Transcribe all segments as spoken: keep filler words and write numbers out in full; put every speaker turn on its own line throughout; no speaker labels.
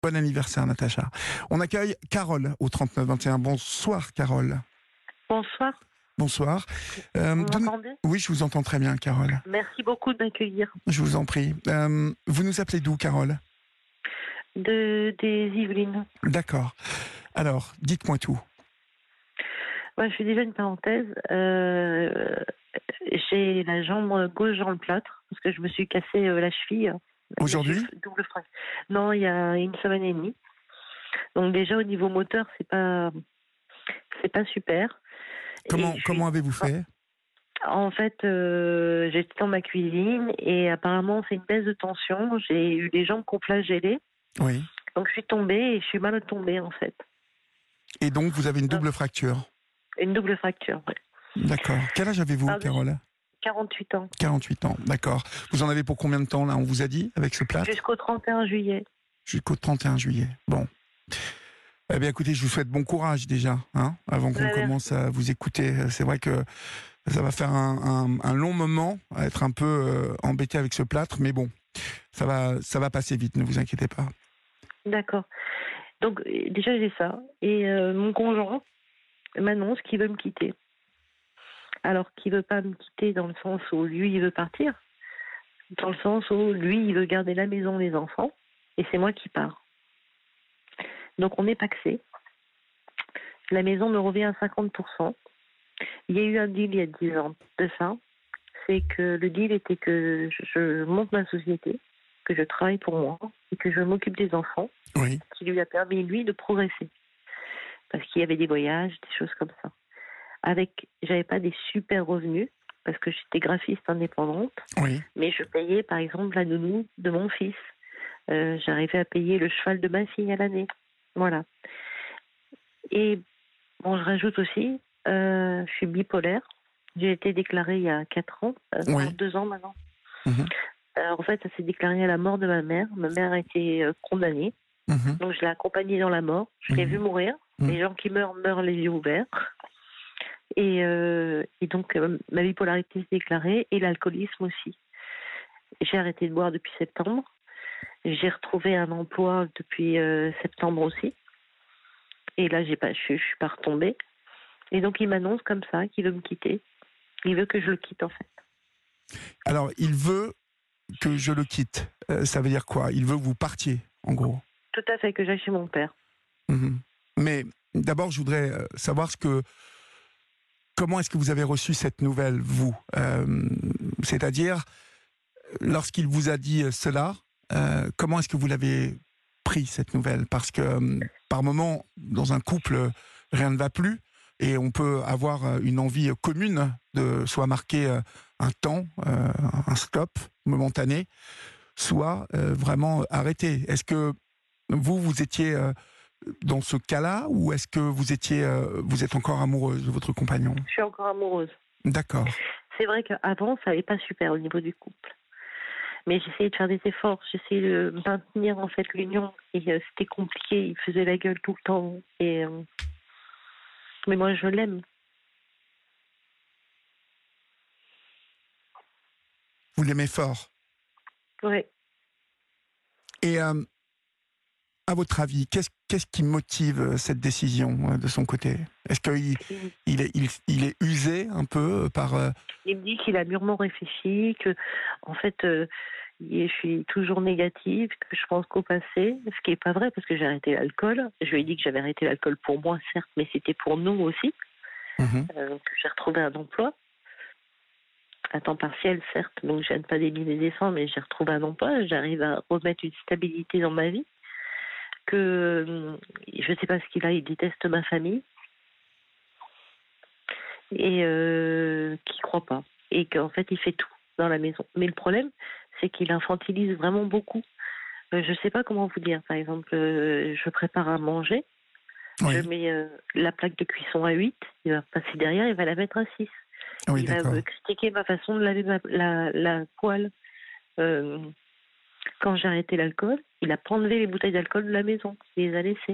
Bon anniversaire, Natacha. On accueille Carole au trente-neuf vingt et un. Bonsoir, Carole.
Bonsoir,
Bonsoir. Euh,
vous
de-
m'entendez?
Oui, je vous entends très bien, Carole.
Merci beaucoup de m'accueillir.
Je vous en prie. Euh, vous nous appelez d'où, Carole?
De, des Yvelines.
D'accord. Alors, dites-moi tout.
Moi, je fais déjà une parenthèse. Euh, j'ai la jambe gauche dans le plâtre parce que je me suis cassé euh, la cheville.
Aujourd'hui?
Je me suis double fracture. Non, il y a une semaine et demie. Donc déjà au niveau moteur, c'est pas, c'est pas super.
Comment,
Et je
comment
suis-
avez-vous fait?
En fait, euh, j'étais dans ma cuisine et apparemment c'est une baisse de tension. J'ai eu les jambes complètement flagellées.
Oui.
Donc je suis tombée et je suis mal tombée en fait.
Et donc, vous avez une
Donc,
double fracture.
une double fracture, ouais.
D'accord. Quel âge avez-vous,
Pardon,
Carole?
quarante-huit ans.
quarante-huit ans. D'accord. Vous en avez pour combien de temps, là, on vous a dit, avec ce plâtre?
Jusqu'au trente et un juillet.
Jusqu'au trente et un juillet. Bon. Eh bien, écoutez, je vous souhaite bon courage déjà, hein, avant qu'on
Ouais,
commence à vous écouter. C'est vrai que ça va faire un, un- un long moment à être un peu euh, embêté avec ce plâtre, mais bon, ça va, ça va passer vite, ne vous inquiétez pas.
D'accord. Donc euh, déjà j'ai ça. Et euh, mon conjoint m'annonce qu'il veut me quitter. Alors qu'il veut pas me quitter dans le sens où lui il veut partir, dans le sens où lui il veut garder la maison, les enfants, et c'est moi qui pars. Donc on est pacsé. La maison me revient à cinquante pour cent. Il y a eu un deal il y a dix ans de ça. C'est que le deal était que je, je monte ma société, que je travaille pour moi et que je m'occupe des enfants,
Oui,
qui lui a permis, lui, de progresser. Parce qu'il y avait des voyages, des choses comme ça. Avec, j'avais pas des super revenus, parce que j'étais graphiste indépendante,
oui.
mais je payais, par exemple, la nounou de mon fils. Euh, j'arrivais à payer le cheval de ma fille à l'année. Voilà. Et, bon, je rajoute aussi, euh, je suis bipolaire. J'ai été déclarée il y a quatre ans, euh,
Oui.
non, deux ans maintenant.
Mhm,
Euh, en fait, ça s'est déclaré à la mort de ma mère. Ma mère a été euh, condamnée.
mhm,
Donc, je l'ai accompagnée dans la mort. Je l'ai
Mhm.
vue mourir.
Mhm.
Les gens qui meurent, meurent les yeux ouverts. Et, euh, et donc, euh, ma bipolarité s'est déclarée et l'alcoolisme aussi. J'ai arrêté de boire depuis septembre. J'ai retrouvé un emploi depuis euh, septembre aussi. Et là, j'ai pas, je, je suis pas retombée. Et donc, il m'annonce comme ça qu'il veut me quitter. Il veut que je le quitte, en fait.
Alors, il veut que je le quitte. Euh, ça veut dire quoi? Il veut que vous partiez, en gros.
Tout à fait, que j'aille chez mon père.
Mhm. Mais d'abord, je voudrais euh, savoir ce que, comment est-ce que vous avez reçu cette nouvelle, vous? Euh, C'est-à-dire, lorsqu'il vous a dit euh, cela, euh, comment est-ce que vous l'avez pris, cette nouvelle? Parce que euh, par moment, dans un couple, euh, rien ne va plus et on peut avoir euh, une envie euh, commune de soit marquer euh, un temps, euh, un stop momentané, soit euh, vraiment arrêter. Est-ce que vous, vous étiez euh, dans ce cas-là ou est-ce que vous étiez, euh, vous êtes encore amoureuse de votre compagnon?
Je suis encore amoureuse.
D'accord.
C'est vrai qu'avant, ça n'allait pas super au niveau du couple. Mais j'essayais de faire des efforts, j'essayais de maintenir en fait l'union. Et euh, c'était compliqué, il faisait la gueule tout le temps. Et, euh, mais moi, je l'aime.
Vous l'aimez fort.
Ouais.
Et euh, à votre avis, qu'est-ce, qu'est-ce qui motive euh, cette décision euh, de son côté? Est-ce qu'il
Il,
il est, il, il est usé un peu euh, par... euh,
il me dit qu'il a mûrement réfléchi, que en fait, euh, je suis toujours négative, que je pense qu'au passé, ce qui n'est pas vrai parce que j'ai arrêté l'alcool. Je lui ai dit que j'avais arrêté l'alcool pour moi, certes, mais c'était pour nous aussi,
mhm.
euh, que j'ai retrouvé un emploi. À temps partiel, certes, donc je ne pas des milliers des cents, mais j'ai retrouvé un emploi, j'arrive à remettre une stabilité dans ma vie, que euh, je ne sais pas ce qu'il a, il déteste ma famille, et euh, qu'il ne croit pas, et qu'en fait il fait tout dans la maison. Mais le problème, c'est qu'il infantilise vraiment beaucoup. Euh, je ne sais pas comment vous dire, par exemple, euh, je prépare à manger,
Oui,
je mets euh, la plaque de cuisson à huit, il va passer derrière, il va la mettre à six.
oui,
Il va
d'accord.
me critiquer ma façon de laver ma- la, la poêle. Euh, quand j'ai arrêté l'alcool, il n'a pas enlevé les bouteilles d'alcool de la maison. Il les a laissées.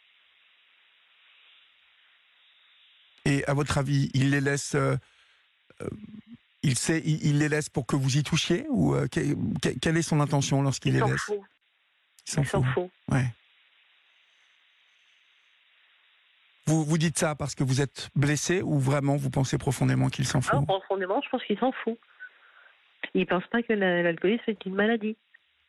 Et à votre avis, il les laisse... euh, euh, il, sait, il, il les laisse pour que vous y touchiez ou euh, que- que- quelle est son intention lorsqu'il
Il
les
s'en
laisse?
fout.
Il s'en
Il s'en
fout.
fout.
Ouais. Vous, vous dites ça parce que vous êtes blessé ou vraiment vous pensez profondément qu'il s'en fout?
Non, profondément, je pense qu'il s'en fout. Il ne pense pas que la- l'alcoolisme est une maladie.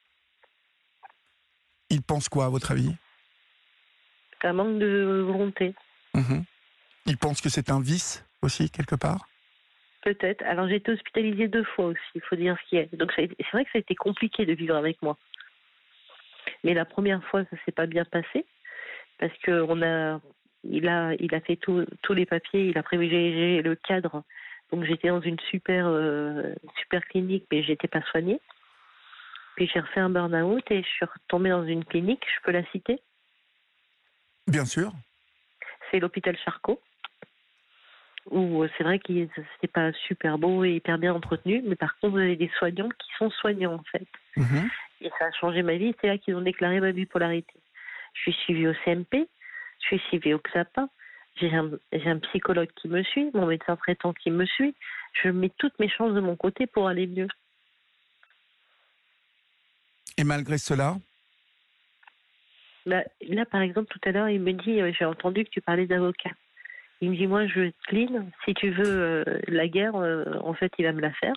Il pense quoi, à votre avis?
C'est un manque de volonté.
Mmh. Il pense que c'est un vice aussi, quelque part?
Peut-être. Alors, j'ai été hospitalisée deux fois aussi, il faut dire ce qu'il y a. Donc, ça a été- c'est vrai que ça a été compliqué de vivre avec moi. Mais la première fois, ça s'est pas bien passé parce que on a, il a, il a fait tout- tous les papiers, il a privilégié le cadre. Donc, j'étais dans une super, euh, super clinique, mais j'étais pas soignée. Puis, j'ai refait un burn-out et je suis retombée dans une clinique, je peux la citer.
Bien sûr.
C'est l'hôpital Charcot, où euh, c'est vrai que c'est pas super beau et hyper bien entretenu, mais par contre, vous avez des soignants qui sont soignants, en fait.
Mmh.
Et ça a changé ma vie, c'est là qu'ils ont déclaré ma bipolarité. Je suis suivie au C M P, je suis suivie au XAPA, j'ai un, j'ai un psychologue qui me suit, mon médecin traitant qui me suit. Je mets toutes mes chances de mon côté pour aller mieux.
Et malgré cela?
Là, là, par exemple, tout à l'heure, il me dit, euh, j'ai entendu que tu parlais d'avocat. Il me dit, moi, je te clean. Si tu veux euh, la guerre, euh, en fait, il va me la faire.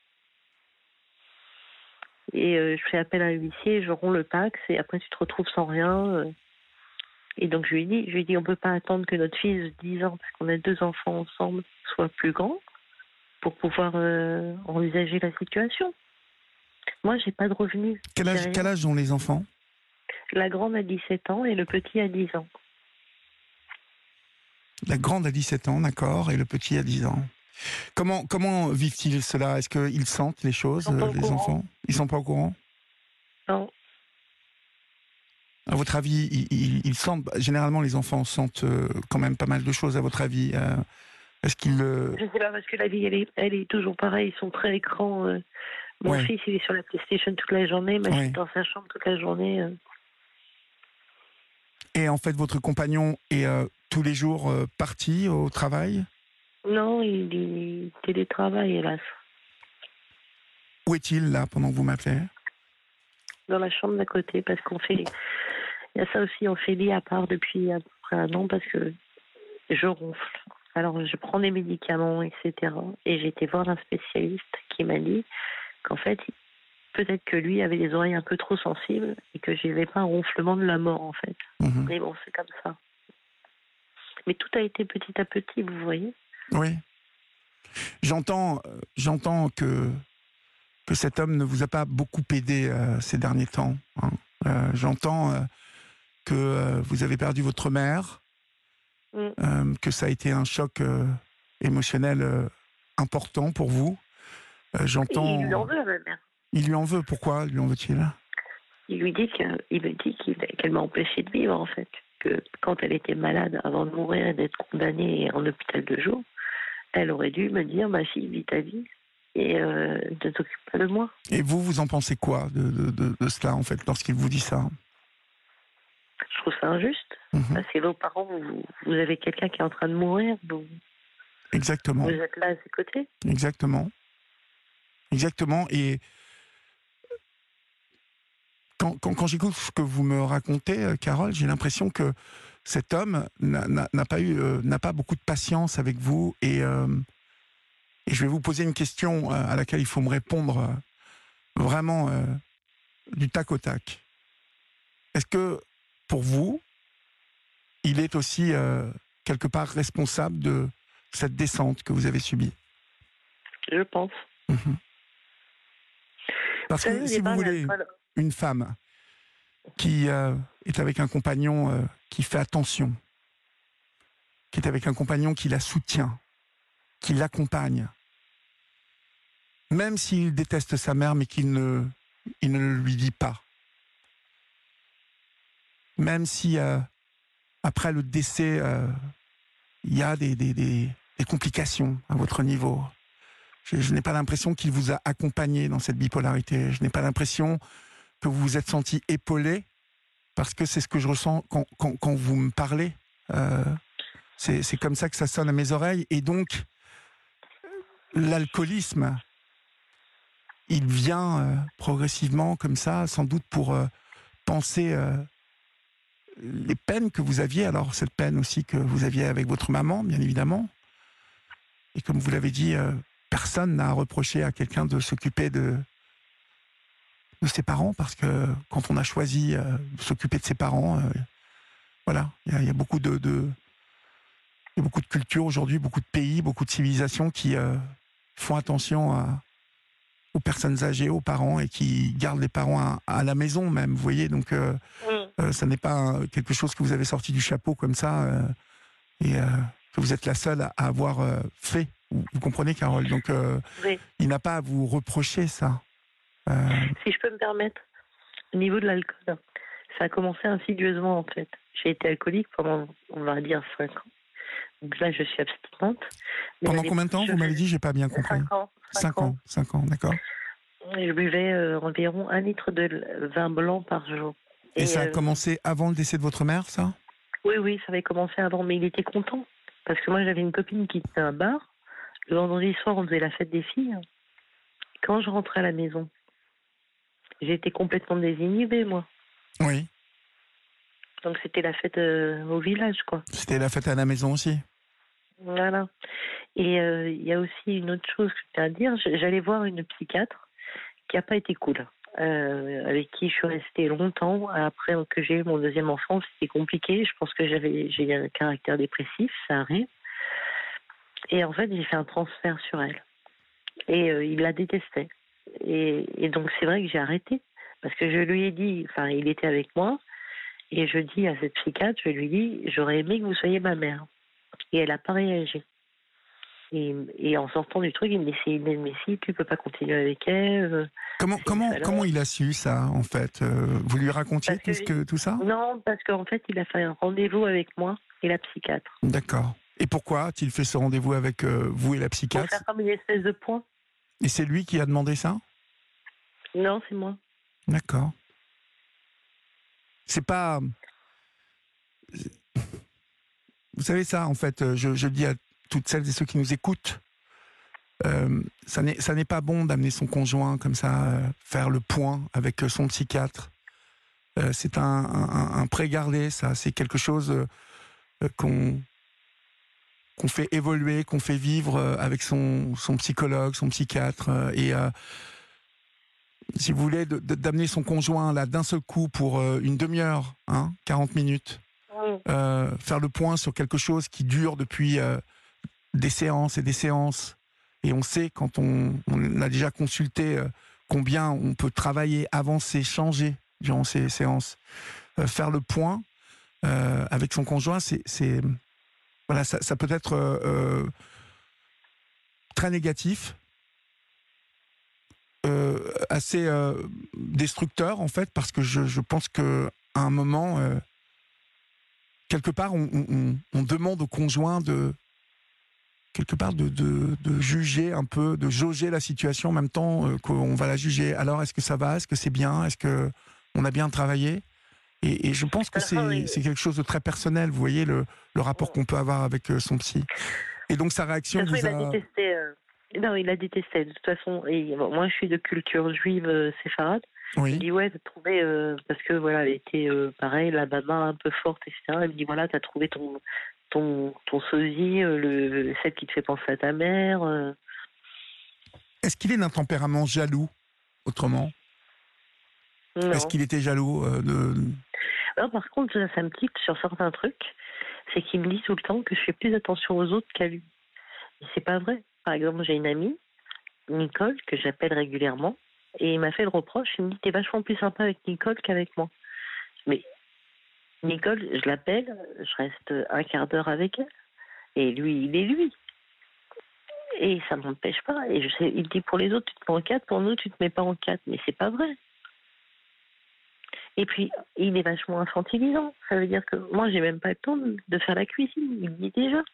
Et euh, je fais appel à un huissier, je romps le Pax, et après, tu te retrouves sans rien. euh. Et donc, je lui dis, je lui dis, on peut pas attendre que notre fils de dix ans, parce qu'on a deux enfants ensemble, soit plus grand pour pouvoir euh, envisager la situation. Moi, j'ai pas de revenus.
Quel
j'ai
âge,
rien.
quel âge ont les enfants?
La grande a dix-sept ans et le petit a dix ans.
La grande a dix-sept ans, d'accord, et le petit a dix ans. Comment, comment vivent-ils cela? Est-ce qu'ils sentent les choses,
Ils sont pas
euh,
au
les
courant.
enfants? Ils sont pas au courant?
Non.
À votre avis, ils, ils- ils sentent, généralement les enfants sentent euh, quand même pas mal de choses, à votre avis. euh, Est-ce qu'ils... euh,
Je sais pas, parce que la vie, elle est, elle est toujours pareille. Ils sont très écran. euh. Mon
Ouais.
fils, il est sur la PlayStation toute la journée. Ma
Ouais.
fille dans sa chambre toute la journée. euh.
Et en fait, votre compagnon est euh, tous les jours euh, parti au travail?
Non, il, il télétravaille, hélas.
Où est-il, là, pendant que vous m'appelez?
Dans la chambre d'à côté, parce qu'on fait... Il y a ça aussi, on fait lit à part depuis à peu près un an, parce que je ronfle. Alors, je prends des médicaments, et cetera. Et j'ai été voir un spécialiste qui m'a dit qu'en fait, peut-être que lui avait les oreilles un peu trop sensibles et que je n'avais pas un ronflement de la mort, en fait.
Mhm.
Mais bon, c'est comme ça. Mais tout a été petit à petit, vous voyez.
Oui. J'entends, euh, j'entends que, que cet homme ne vous a pas beaucoup aidé euh, ces derniers temps. Hein. Euh, j'entends euh, que euh, vous avez perdu votre mère,
Mm.
euh, que ça a été un choc euh, émotionnel euh, important pour vous. Euh,
Et
j'entends...
il lui en veut à ma mère.
Il lui en veut. Pourquoi lui en veut-il?
Il lui dit que, il me dit qu'il- qu'elle m'a empêché de vivre, en fait. Que quand elle était malade, avant de mourir et d'être condamnée en hôpital de jour, elle aurait dû me dire, ma fille, vis ta vie et euh, ne t'occupe pas de moi.
Et vous, vous en pensez quoi de, de, de, de cela, en fait, lorsqu'il vous dit ça?
Je trouve ça injuste.
Mhm.
Parce que vos parents, vous, vous avez quelqu'un qui est en train de mourir, vous,
Exactement.
vous êtes là à ses côtés.
Exactement. Exactement. Et quand, quand, quand j'écoute ce que vous me racontez, euh, Carole, j'ai l'impression que cet homme n'a n'a- n'a pas eu, euh, n'a pas beaucoup de patience avec vous. Et, euh, et je vais vous poser une question euh, à laquelle il faut me répondre euh, vraiment euh, du tac au tac. Est-ce que, pour vous, il est aussi euh, quelque part responsable de cette descente que vous avez subie?
Je pense.
Mhm. Parce
Vous savez,
que,
au
si vous
départ,
voulez,
l'alcool-
une femme qui euh, est avec un compagnon euh, qui fait attention, qui est avec un compagnon qui la soutient, qui l'accompagne, même s'il déteste sa mère, mais qu'il ne, il ne le lui dit pas, même si euh, après le décès, euh, il y a des, des, des, des complications à votre niveau. Je, je n'ai pas l'impression qu'il vous a accompagné dans cette bipolarité. Je n'ai pas l'impression que vous vous êtes senti épaulé, parce que c'est ce que je ressens quand, quand, quand vous me parlez. Euh, c'est, c'est comme ça que ça sonne à mes oreilles. Et donc, l'alcoolisme, il vient euh, progressivement comme ça, sans doute pour euh, penser euh, les peines que vous aviez, alors cette peine aussi que vous aviez avec votre maman, bien évidemment. Et comme vous l'avez dit, euh, personne n'a à reprocher à quelqu'un de s'occuper de, de ses parents, parce que quand on a choisi euh, de s'occuper de ses parents, euh, voilà, il y, y a beaucoup de, de, y a beaucoup de cultures aujourd'hui, beaucoup de pays, beaucoup de civilisations qui euh, font attention à, aux personnes âgées, aux parents, et qui gardent les parents à, à la maison même, vous voyez. Donc, euh,
Mm.
euh, ça n'est pas euh, quelque chose que vous avez sorti du chapeau comme ça, euh, et euh, que vous êtes la seule à, à avoir euh, fait. Vous, vous comprenez, Carole? Donc, euh,
Oui.
il n'a pas à vous reprocher ça. Euh,
Si je peux me permettre, au niveau de l'alcool, ça a commencé insidieusement en fait. J'ai été alcoolique pendant, on va dire, cinq ans. Donc là, je suis abstinente. Mais
pendant
à
combien de temps,
l'époque,
vous
je
m'avez dit? J'ai pas bien
faisais
compris.
cinq ans.
Cinq ans. Cinq ans, d'accord.
Je buvais euh, environ un litre de vin blanc par jour.
Et,
Et
ça a
euh,
commencé avant le décès de votre mère, ça?
oui, oui, ça avait commencé avant, mais il était content. Parce que moi, j'avais une copine qui tenait un bar. Le vendredi soir, on faisait la fête des filles. Quand je rentrais à la maison, j'étais complètement désinhibée, moi.
Oui.
Donc c'était la fête euh, au village, quoi.
C'était la fête à la maison aussi?
Voilà. Et euh, il y a aussi une autre chose que je tiens à dire. J'allais voir une psychiatre qui n'a pas été cool. Euh, avec qui je suis restée longtemps. Après que j'ai eu mon deuxième enfant, c'était compliqué. Je pense que j'avais j'ai un caractère dépressif, ça arrive. Et en fait, j'ai fait un transfert sur elle. Et euh, il la détestait. Et, et donc, c'est vrai que j'ai arrêté. Parce que je lui ai dit, enfin, il était avec moi, et je dis à cette psychiatre, je lui dis, j'aurais aimé que vous soyez ma mère. Et elle n'a pas réagi. Et, et en sortant du truc, il me dit, c'est une mais si, tu peux pas continuer avec elle.
Comment,
C'est une
comment,
salope.
comment il a su ça, en fait? euh, Vous lui racontiez
Parce
tout,
que,
ce que, tout ça?
non, parce qu'en fait, il a fait un rendez-vous avec moi et la psychiatre.
D'accord. Et pourquoi a-t-il fait ce rendez-vous avec euh, vous et la
Pour
psychiatre?
faire comme une espèce de point.
Et c'est lui qui a demandé ça?
Non, c'est moi.
D'accord. C'est pas... Vous savez ça, en fait, euh, je, je dis à toutes celles et ceux qui nous écoutent, euh, ça n'est ça n'est pas bon d'amener son conjoint comme ça, euh, faire le point avec euh, son psychiatre. Euh, c'est un, un, un pré-gardé, ça. C'est quelque chose euh, qu'on qu'on fait évoluer, qu'on fait vivre euh, avec son, son psychologue, son psychiatre. Euh, et euh, si vous voulez, de, de, d'amener son conjoint là d'un seul coup pour euh, une demi-heure, hein, quarante minutes,
Mm.
euh, faire le point sur quelque chose qui dure depuis euh, des séances et des séances. Et on sait, quand on, on a déjà consulté, euh, combien on peut travailler, avancer, changer durant ces séances. Euh, faire le point euh, avec son conjoint, c'est, c'est voilà, ça, ça peut être euh, euh, très négatif, euh, assez euh, destructeur en fait, parce que je, je pense que à un moment, euh, quelque part, on, on, on demande au conjoint de quelque part de, de, de juger un peu, de jauger la situation en même temps euh, qu'on va la juger. Alors, est-ce que ça va? Est-ce que c'est bien? Est-ce que on a bien travaillé? Et, et je pense que
Alors,
c'est,
oui.
c'est quelque chose de très personnel, vous voyez, le, le rapport qu'on peut avoir avec euh, son psy. Et donc, sa
De
réaction
toute façon,
vous
il a
a...
détesté. euh, Non, il a détesté. De toute façon, et, bon, moi, je suis de culture juive euh, séfarade. Il me
Oui.
dit, ouais, t'as trouvé. euh, Parce que, voilà, elle était euh, pareil, la maman un peu forte, et cetera. Il me dit, voilà, t'as trouvé ton, ton, ton sosie, euh, le, celle qui te fait penser à ta mère. euh.
Est-ce qu'il est d'un tempérament jaloux, autrement? Est-ce
Non.
qu'il était jaloux euh, de...
Non, par contre, ça, ça me tique sur certains trucs. C'est qu'il me dit tout le temps que je fais plus attention aux autres qu'à lui. Et c'est pas vrai. Par exemple, j'ai une amie, Nicole, que j'appelle régulièrement, et il m'a fait le reproche, il me dit, t'es vachement plus sympa avec Nicole qu'avec moi. Mais Nicole, je l'appelle, je reste un quart d'heure avec elle, et lui, il est lui. Et ça ne m'empêche pas. Et je sais, il dit, pour les autres, tu te mets en quatre, pour nous, tu te mets pas en quatre. Mais c'est pas vrai. Et puis, il est vachement infantilisant. Ça veut dire que moi, j'ai même pas le temps de de faire la cuisine. Il me dit déjà.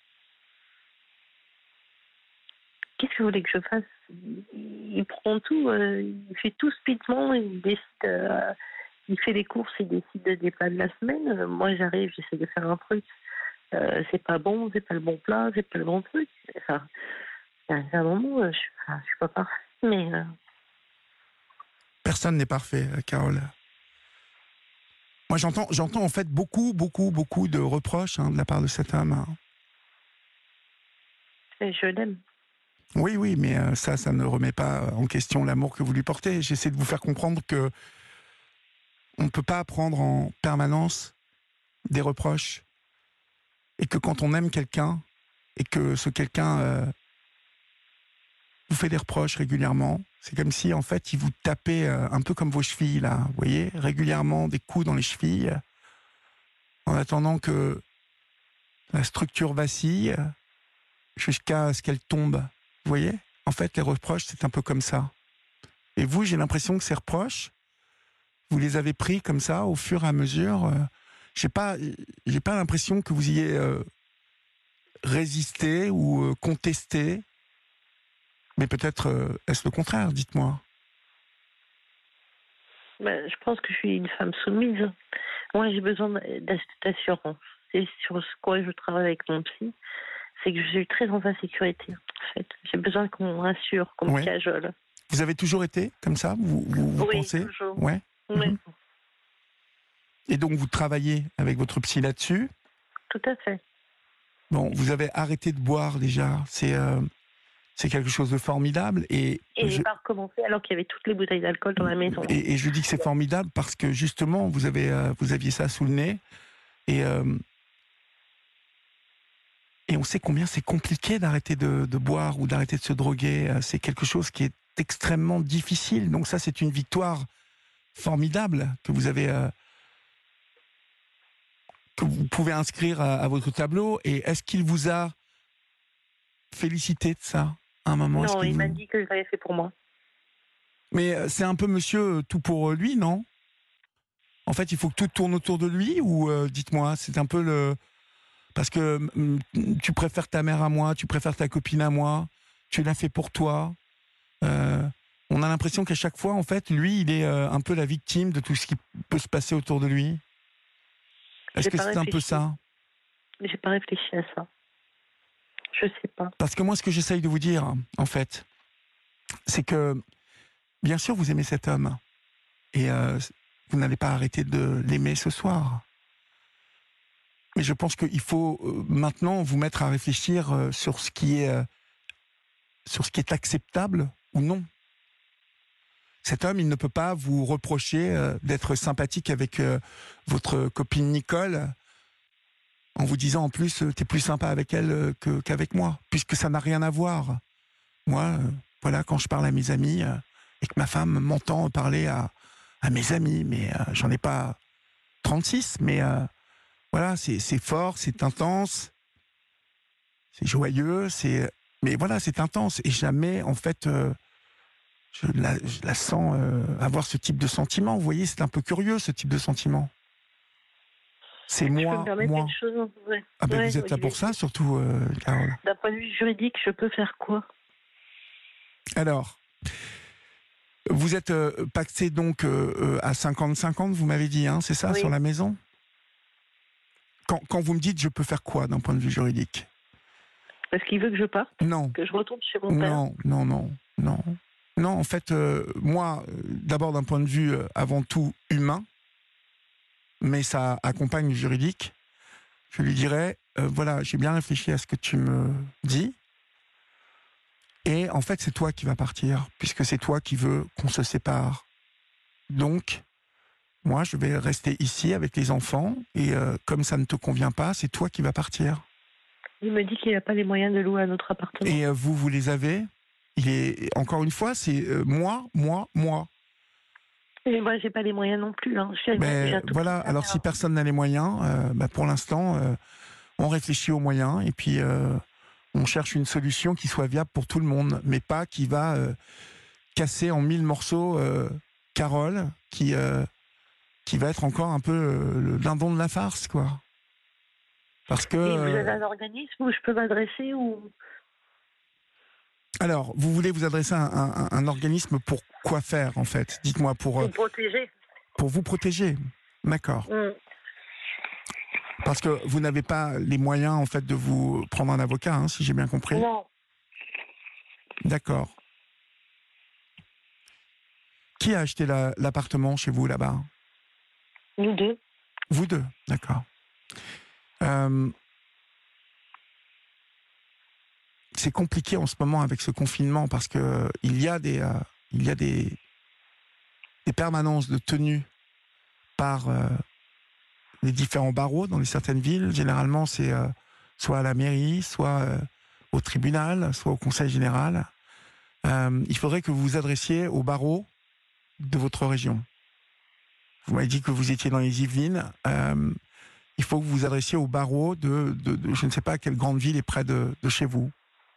Qu'est-ce que vous voulez que je fasse? Il prend tout, euh, il fait tout speedement, il décide, euh, il fait les courses, il décide des plats de la semaine. Euh, moi, j'arrive, j'essaie de faire un truc. Euh, c'est pas bon, c'est pas le bon plat, c'est pas le bon truc. Enfin, à un moment, euh, je, enfin, je suis pas parfaite, mais euh,
Personne n'est parfait, euh, Carole. Moi, j'entends, j'entends en fait beaucoup, beaucoup, beaucoup de reproches hein, de la part de cet homme. Hein.
Et je l'aime.
Oui, oui, mais euh, ça, ça ne remet pas en question l'amour que vous lui portez. J'essaie de vous faire comprendre que on ne peut pas prendre en permanence des reproches et que quand on aime quelqu'un et que ce quelqu'un euh, vous fait des reproches régulièrement, c'est comme si en fait il vous tapait euh, un peu comme vos chevilles là, vous voyez, régulièrement des coups dans les chevilles en attendant que la structure vacille jusqu'à ce qu'elle tombe. Vous voyez, en fait les reproches c'est un peu comme ça. Et vous, j'ai l'impression que ces reproches, vous les avez pris comme ça au fur et à mesure. Euh, j'ai pas, j'ai pas l'impression que vous ayez euh, résisté ou euh, contesté. Mais peut-être euh, est-ce le contraire, dites-moi.
Ben, je pense que je suis une femme soumise. Moi, j'ai besoin d'assurance. C'est sur ce quoi je travaille avec mon psy. C'est que je suis très en insécurité, en fait. J'ai besoin qu'on me rassure, qu'on
Ouais.
me cajole.
Vous avez toujours été comme ça, vous, vous, vous
Oui,
pensez
toujours.
Ouais.
Oui,
Mhm. Et donc vous travaillez avec votre psy là-dessus.
tout à fait.
Bon, vous avez arrêté de boire déjà. C'est euh, c'est quelque chose de formidable. Et
Et
je,
j'ai pas recommencé alors qu'il y avait toutes les bouteilles d'alcool dans la maison.
et, et je dis que c'est formidable parce que justement vous avez euh, vous aviez ça sous le nez et euh, et on sait combien c'est compliqué d'arrêter de, de boire ou d'arrêter de se droguer. Euh, C'est quelque chose qui est extrêmement difficile. Donc ça, c'est une victoire formidable que vous avez, euh, que vous pouvez inscrire à, à votre tableau. Et est-ce qu'il vous a félicité de ça à un moment? Est-ce
Non,
qu'il
il
vous...
m'a dit que l'avait fait pour moi.
Mais euh, c'est un peu monsieur euh, tout pour lui, non? En fait, il faut que tout tourne autour de lui ou euh, dites-moi, c'est un peu le... Parce que hum, tu préfères ta mère à moi, tu préfères ta copine à moi, tu l'as fait pour toi. Euh, on a l'impression qu'à chaque fois, en fait, lui, il est euh, un peu la victime de tout ce qui peut se passer autour de lui. Est-ce
J'ai
que
pas
c'est un peu
réfléchi.
ça?
J'ai pas réfléchi à ça. Je sais pas.
Parce que moi, ce que j'essaye de vous dire, en fait, c'est que, bien sûr, vous aimez cet homme. Et euh, vous n'allez pas arrêter de l'aimer ce soir. Mais je pense qu'il faut euh, maintenant vous mettre à réfléchir euh, sur ce qui est, euh, sur ce qui est acceptable ou non. Cet homme, il ne peut pas vous reprocher euh, d'être sympathique avec euh, votre copine Nicole en vous disant en plus euh, t'es plus sympa avec elle euh, que, qu'avec moi, puisque ça n'a rien à voir. Moi, euh, voilà, quand je parle à mes amis euh, et que ma femme m'entend parler à, à mes amis, mais euh, j'en ai pas trente-six, mais euh, voilà, c'est, c'est fort, c'est intense, c'est joyeux, c'est, mais voilà, c'est intense et jamais en fait. Euh, Je la, je la sens euh, avoir ce type de sentiment. Vous voyez, c'est un peu curieux, ce type de sentiment. C'est
Je peux me
moi,
permettre
moi.
une chose. Ouais.
Ah ben
Ouais,
vous êtes là pour
Olivier.
ça, surtout, euh, Carole.
D'un point de vue juridique, je peux faire quoi?
Alors, vous êtes euh, pacté donc euh, euh, à cinquante cinquante, vous m'avez dit, hein, c'est ça,
Oui.
sur la maison? quand, quand vous me dites, je peux faire quoi d'un point de vue juridique?
Parce qu'il veut que je parte,
Non,
que je retourne chez mon père.
non, non, non, non. Non, en fait, euh, moi, euh, d'abord d'un point de vue euh, avant tout humain, mais ça accompagne le juridique, je lui dirais, euh, voilà, j'ai bien réfléchi à ce que tu me dis, et en fait, c'est toi qui vas partir, puisque c'est toi qui veux qu'on se sépare. Donc, moi, je vais rester ici avec les enfants, et euh, comme ça ne te convient pas, c'est toi qui vas partir.
Il me dit qu'il n'a pas les moyens de louer un autre appartement.
Et euh, vous, vous les avez? Il est, encore une fois, c'est euh, moi, moi, moi.
Et moi, j'ai pas les moyens non plus. Hein. Je suis
Ben,
j'ai un tout
voilà,
petit
alors
salaire.
si personne n'a les moyens, euh, ben, pour l'instant, euh, on réfléchit aux moyens, et puis euh, on cherche une solution qui soit viable pour tout le monde, mais pas qui va euh, casser en mille morceaux euh, Carole, qui, euh, qui va être encore un peu euh, le dindon de la farce, quoi. Parce que...
Et vous avez
euh,
un organisme où je peux m'adresser ou...
alors, vous voulez vous adresser à un, un- un organisme pour quoi faire, en fait? Dites-moi, pour,
pour
euh,
me protéger?
pour vous protéger. D'accord.
Mm.
Parce que vous n'avez pas les moyens, en fait, de vous prendre un avocat, hein, si j'ai bien compris.
Non,
D'accord. Qui a acheté la- l'appartement chez vous, là-bas?
nous deux.
Vous deux, d'accord. Euh, c'est compliqué en ce moment avec ce confinement parce que il y a des, euh, il y a des, des permanences de tenue par euh, les différents barreaux dans les certaines villes. Généralement, c'est euh, soit à la mairie, soit euh, au tribunal, soit au conseil général. Euh, il faudrait que vous vous adressiez au barreau de votre région. Vous m'avez dit que vous étiez dans les Yvelines. Euh, il faut que vous vous adressiez au barreau de, de, de, je ne sais pas quelle grande ville est près de, de chez vous.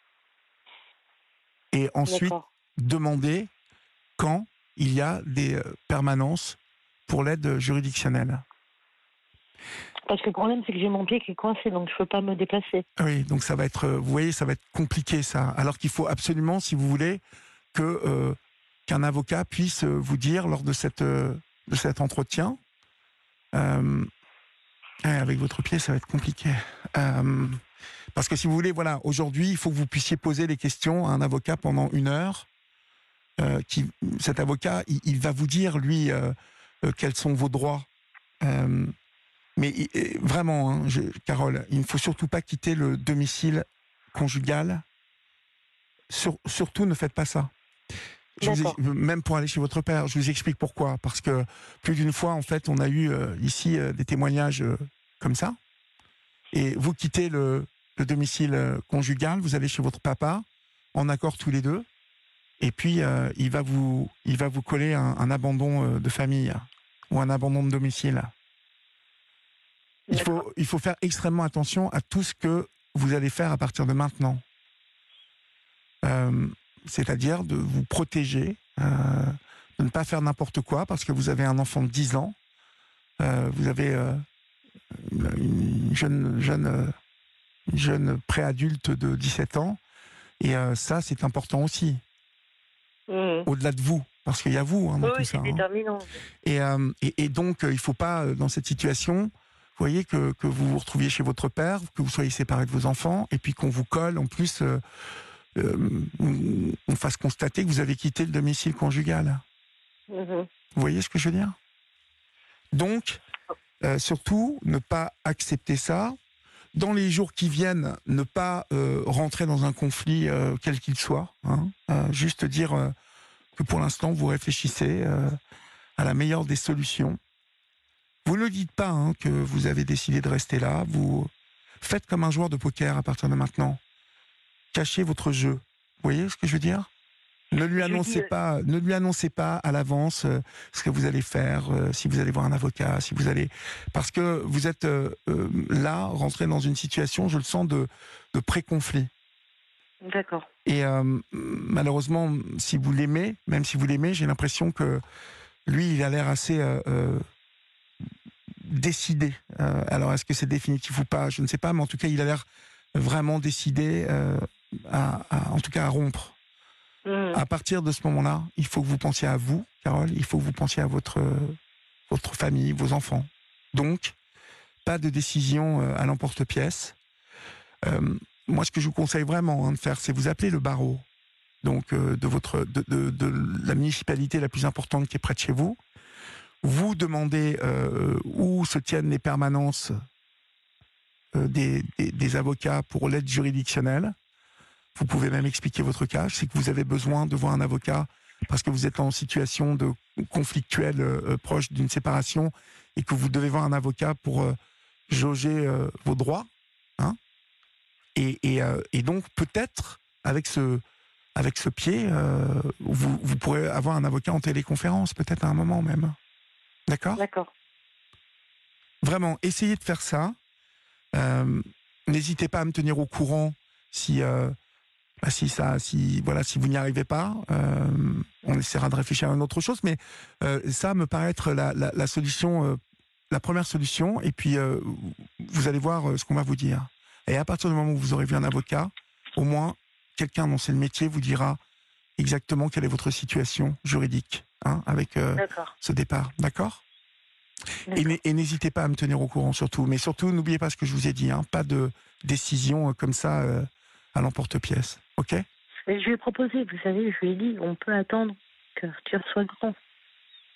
Et ensuite,
D'accord.
demandez quand il y a des euh, permanences pour l'aide juridictionnelle.
Parce que le problème, c'est que j'ai mon pied qui est coincé, donc je ne peux pas me déplacer.
Oui, donc ça va être, euh, vous voyez, ça va être compliqué ça. Alors qu'il faut absolument, si vous voulez, que euh, qu'un avocat puisse euh, vous dire lors de cette euh, de cet entretien. Euh, avec votre pied, ça va être compliqué. Euh, parce que si vous voulez, voilà, aujourd'hui, il faut que vous puissiez poser les questions à un avocat pendant une heure. Euh, qui, cet avocat, il, il va vous dire, lui, euh, euh, quels sont vos droits. Euh, mais il, vraiment, hein, je, Carole, il ne faut surtout pas quitter le domicile conjugal. Sur, surtout, ne faites pas ça. Je vous ai, même pour aller chez votre père, je vous explique pourquoi. Parce que plus d'une fois, en fait, on a eu euh, ici euh, des témoignages euh, comme ça. Et vous quittez le, le domicile euh, conjugal, vous allez chez votre papa, en accord tous les deux. Et puis, euh, il va vous, il va vous coller un, un abandon euh, de famille ou un abandon de domicile. Il faut, il faut faire extrêmement attention à tout ce que vous allez faire à partir de maintenant. Euh, c'est-à-dire de vous protéger, euh, de ne pas faire n'importe quoi, parce que vous avez un enfant de dix ans, euh, vous avez euh, une jeune, jeune, euh, une jeune préadulte de dix-sept ans, et euh, ça, c'est important aussi. Mmh. Au-delà de vous, parce qu'il y a vous hein, dans
oui,
tout
oui,
ça.
C'est
hein.
déterminant.
Et, euh, et, et donc, euh, il ne faut pas, euh, dans cette situation, vous voyez, que, que vous vous retrouviez chez votre père, que vous soyez séparés de vos enfants, et puis qu'on vous colle, en plus, euh, euh, on fasse constater que vous avez quitté le domicile conjugal. Mmh. Vous voyez ce que je veux dire ? Donc, euh, surtout, ne pas accepter ça. Dans les jours qui viennent, ne pas euh, rentrer dans un conflit, euh, quel qu'il soit. Hein, euh, juste dire euh, que pour l'instant, vous réfléchissez euh, à la meilleure des solutions. Vous ne dites pas hein, que vous avez décidé de rester là. Vous faites comme un joueur de poker à partir de maintenant. Cachez votre jeu. Vous voyez ce que je veux dire ? Ne lui annoncez pas, ne lui annoncez pas à l'avance euh, ce que vous allez faire, euh, si vous allez voir un avocat, si vous allez, parce que vous êtes euh, euh, là, rentré dans une situation, je le sens, de, de pré-conflit.
D'accord.
Et euh, malheureusement, si vous l'aimez, même si vous l'aimez, j'ai l'impression que lui, il a l'air assez euh, euh, décidé. Euh, alors, est-ce que c'est définitif ou pas ? Je ne sais pas, mais en tout cas, il a l'air vraiment décidé, euh, à, à, en tout cas, à rompre. Mmh. À partir de ce moment-là, il faut que vous pensiez à vous, Carole, il faut que vous pensiez à votre, votre famille, vos enfants. Donc, pas de décision à l'emporte-pièce. Euh, moi, ce que je vous conseille vraiment hein, de faire, c'est vous appeler le barreau donc, euh, de, votre, de, de, de la municipalité la plus importante qui est près de chez vous. Vous demandez euh, où se tiennent les permanences euh, des, des, des avocats pour l'aide juridictionnelle. Vous pouvez même expliquer votre cas. C'est que vous avez besoin de voir un avocat parce que vous êtes en situation de conflictuelle euh, proche d'une séparation et que vous devez voir un avocat pour euh, jauger euh, vos droits. Hein et, et, euh, et donc, peut-être, avec ce, avec ce pied, euh, vous, vous pourrez avoir un avocat en téléconférence, peut-être à un moment même. D'accord ?
D'accord.
Vraiment, essayez de faire ça. Euh, n'hésitez pas à me tenir au courant si... Euh, Bah si ça, si voilà, si vous n'y arrivez pas, euh, on essaiera de réfléchir à une autre chose. Mais euh, ça me paraît être la, la, la solution, euh, la première solution. Et puis euh, vous allez voir euh, ce qu'on va vous dire. Et à partir du moment où vous aurez vu un avocat, au moins quelqu'un dont c'est le métier vous dira exactement quelle est votre situation juridique, hein, avec euh, ce départ. D'accord ? Et, et n'hésitez pas à me tenir au courant surtout. Mais surtout, n'oubliez pas ce que je vous ai dit. Hein, pas de décision euh, comme ça. Euh, à l'emporte-pièce, ok ?
Mais je lui ai proposé, vous savez, je lui ai dit, on peut attendre que Arthur soit grand.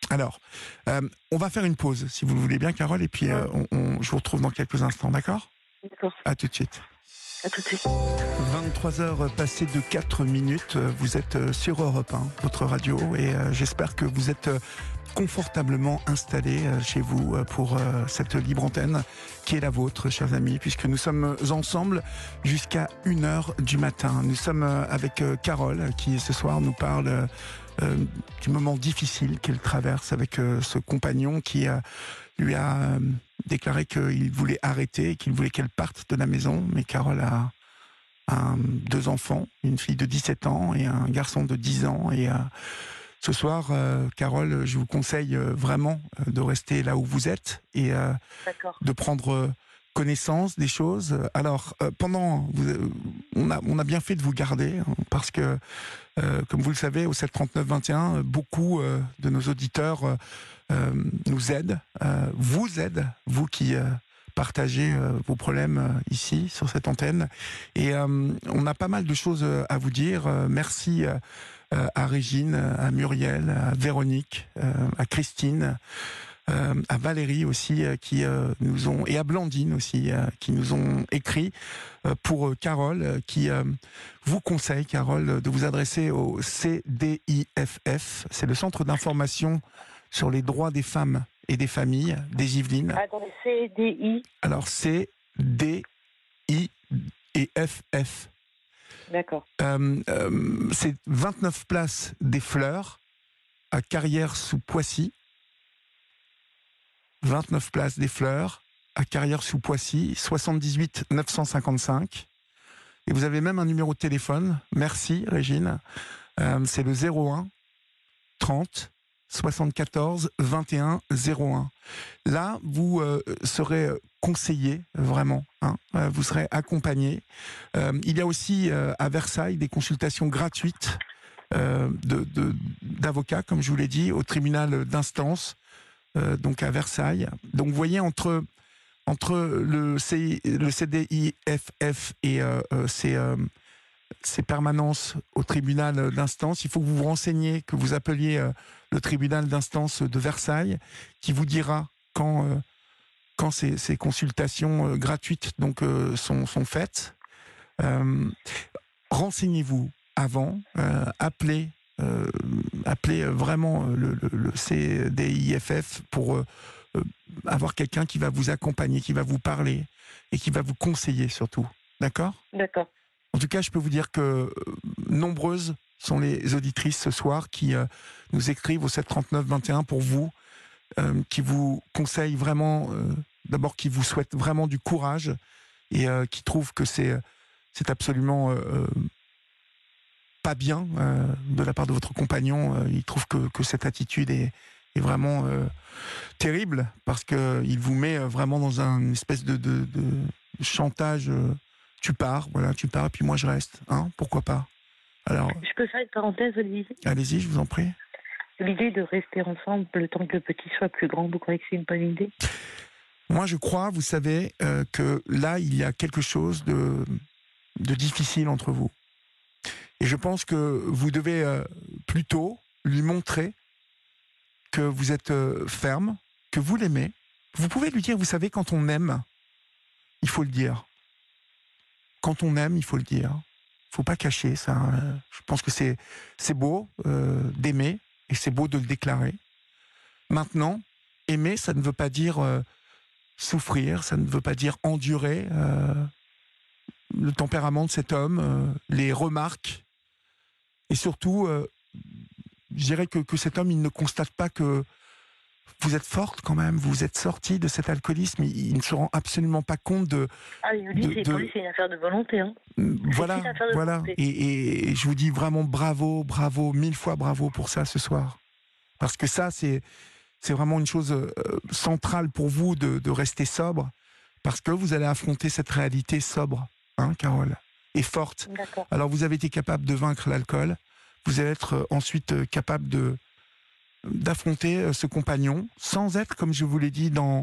Alors, euh, on va faire une pause, si vous le voulez bien, Carole, et puis euh, on, on, je vous retrouve dans quelques instants, d'accord ?
D'accord.
À tout de suite.
À tout de suite.
vingt-trois heures passées de quatre minutes, vous êtes sur Europe un, votre radio, et euh, j'espère que vous êtes confortablement installés chez vous pour euh, cette libre antenne qui est la vôtre, chers amis, puisque nous sommes ensemble jusqu'à une heure du matin. Nous sommes avec euh, Carole qui ce soir nous parle euh, du moment difficile qu'elle traverse avec euh, ce compagnon qui euh, lui a euh, déclaré qu'il voulait arrêter, qu'il voulait qu'elle parte de la maison, mais Carole a, a deux enfants, une fille de dix-sept ans et un garçon de dix ans, et euh, ce soir, euh, Carole, je vous conseille euh, vraiment euh, de rester là où vous êtes et euh, de prendre euh, connaissance des choses. Alors, euh, pendant, vous, euh, on, a, on a bien fait de vous garder, hein, parce que, euh, comme vous le savez, au sept trente-neuf vingt et un, beaucoup euh, de nos auditeurs euh, euh, nous aident, euh, vous aident, vous qui euh, partagez euh, vos problèmes euh, ici, sur cette antenne. Et euh, on a pas mal de choses à vous dire. Euh, merci euh, à Régine, à Muriel, à Véronique, euh, à Christine, euh, à Valérie aussi, euh, qui euh, nous ont, et à Blandine aussi, euh, qui nous ont écrit euh, pour euh, Carole, euh, qui euh, vous conseille, Carole, de vous adresser au C D I F F, c'est le Centre d'information sur les droits des femmes et des familles des Yvelines.
Attendez, C D I.
Alors C D I et F F.
D'accord.
Euh, euh, c'est vingt-neuf place des Fleurs à Carrières-sous-Poissy. vingt-neuf place des Fleurs à Carrières-sous-Poissy, soixante-dix-huit neuf cent cinquante-cinq. Et vous avez même un numéro de téléphone. Merci Régine. Euh, c'est le zéro un trente soixante-quatorze vingt et un zéro un. Là, vous euh, serez conseillé, vraiment. Hein, euh, vous serez accompagné. Euh, il y a aussi euh, à Versailles des consultations gratuites euh, de, de, d'avocats, comme je vous l'ai dit, au tribunal d'instance, euh, donc à Versailles. Donc vous voyez, entre, entre le, C, le C D I F F et euh, euh, ces... Euh, ces permanences au tribunal d'instance, il faut que vous vous renseigniez, que vous appeliez euh, le tribunal d'instance de Versailles, qui vous dira quand, euh, quand ces, ces consultations euh, gratuites donc, euh, sont, sont faites. Euh, renseignez-vous avant, euh, appelez, euh, appelez vraiment le, le, le C D I F F pour euh, euh, avoir quelqu'un qui va vous accompagner, qui va vous parler et qui va vous conseiller surtout. D'accord ?
D'accord.
En tout cas, je peux vous dire que euh, nombreuses sont les auditrices ce soir qui euh, nous écrivent au sept trente-neuf vingt et un pour vous, euh, qui vous conseillent vraiment, euh, d'abord qui vous souhaitent vraiment du courage et euh, qui trouvent que c'est, c'est absolument euh, pas bien euh, de la part de votre compagnon. Euh, ils trouvent que, que cette attitude est, est vraiment euh, terrible parce qu'il vous met vraiment dans un espèce de, de, de chantage. Euh, Tu pars, voilà, tu pars, et puis moi je reste, hein, pourquoi pas. Alors,
je peux faire une parenthèse, Olivier ?
Allez-y, je vous en prie.
L'idée de rester ensemble le temps que le petit soit plus grand, vous croyez que c'est une bonne idée ?
Moi je crois, vous savez, euh, que là il y a quelque chose de, de difficile entre vous. Et je pense que vous devez euh, plutôt lui montrer que vous êtes euh, ferme, que vous l'aimez. Vous pouvez lui dire, vous savez, quand on aime, il faut le dire. Quand on aime, il faut le dire. Il ne faut pas cacher ça. Je pense que c'est, c'est beau euh, d'aimer et c'est beau de le déclarer. Maintenant, aimer, ça ne veut pas dire euh, souffrir, ça ne veut pas dire endurer euh, le tempérament de cet homme, euh, les remarques. Et surtout, euh, je dirais que, que cet homme, il ne constate pas que vous êtes forte quand même, vous êtes sortie de cet alcoolisme, il, il ne se rend absolument pas compte de...
Ah, il nous dit, c'est,
de,
pour lui, c'est une affaire de volonté. Hein.
Voilà,
c'est une affaire de
voilà.
volonté.
Et, et, et je vous dis vraiment bravo, bravo, mille fois bravo pour ça ce soir. Parce que ça, c'est, c'est vraiment une chose euh, centrale pour vous de, de rester sobre, parce que vous allez affronter cette réalité sobre, hein, Carole, et forte.
D'accord.
Alors vous avez été capable de vaincre l'alcool, vous allez être euh, ensuite euh, capable de d'affronter ce compagnon sans être, comme je vous l'ai dit, dans,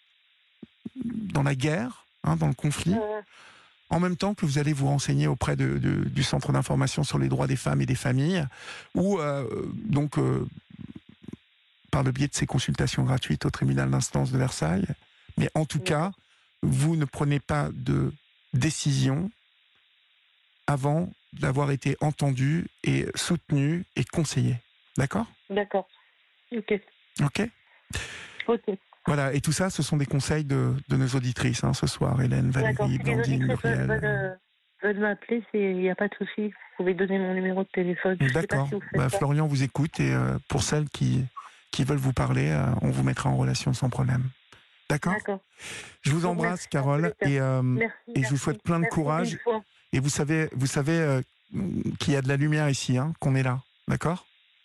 dans la guerre, hein, dans le conflit,
euh...
en même temps que vous allez vous renseigner auprès de, de, du Centre d'information sur les droits des femmes et des familles, où euh, donc euh, par le biais de ces consultations gratuites au tribunal d'instance de Versailles. Mais en tout cas, vous ne prenez pas de décision avant d'avoir été entendu et soutenu et conseillé. D'accord ?
D'accord. Ok.
Ok ?
Ok.
Voilà, et tout ça, ce sont des conseils de, de nos auditrices hein, ce soir, Hélène,
D'accord.
Valérie,
Si les
Blandine,
auditrices veulent,
Muriel.
veulent, veulent m'appeler, il n'y a pas de souci. Vous pouvez donner mon numéro de téléphone. Je sais pas
D'accord.
si vous faites
Bah,
ça.
Florian vous écoute et euh, pour celles qui, qui veulent vous parler, euh, on vous mettra en relation sans problème. D'accord ?
D'accord.
Je vous
Je vous
embrasse,
remercie en tous
Carole,
les cas.
et, euh,
Merci,
et je
merci.
vous souhaite plein de
Merci
courage.
mille fois.
Et vous savez, vous savez euh, qu'il y a de la lumière ici, hein, qu'on est là. D'accord ?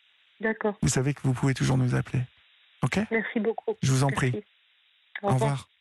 D'accord.
Vous savez que vous pouvez toujours nous appeler. Ok ?
Merci beaucoup.
Je vous en
Merci.
prie.
Au
Au
revoir.
revoir.